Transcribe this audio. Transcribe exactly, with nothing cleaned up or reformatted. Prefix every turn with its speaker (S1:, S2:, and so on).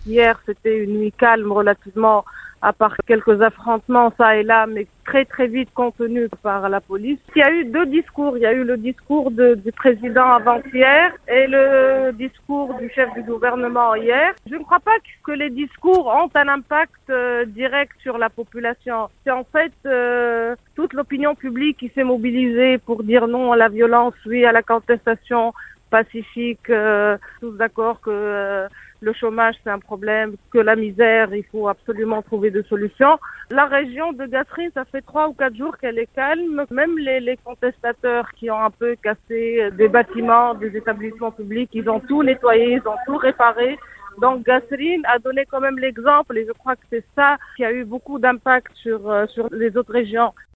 S1: Hier, c'était une nuit calme relativement, à part quelques affrontements ça et là, mais très très vite contenus par la police. Il y a eu deux discours. Il y a eu le discours de, du président avant-hier et le discours du chef du gouvernement hier. Je ne crois pas que les discours ont un impact euh, direct sur la population. C'est en fait euh, toute l'opinion publique qui s'est mobilisée pour dire non à la violence, oui à la contestation pacifique, euh, tous d'accord que euh, le chômage c'est un problème, que la misère, il faut absolument trouver des solutions. La région de Gassrine, ça fait trois ou quatre jours qu'elle est calme. Même les, les contestateurs qui ont un peu cassé des bâtiments, des établissements publics, ils ont tout nettoyé, ils ont tout réparé. Donc Gassrine a donné quand même l'exemple et je crois que c'est ça qui a eu beaucoup d'impact sur, euh, sur les autres régions.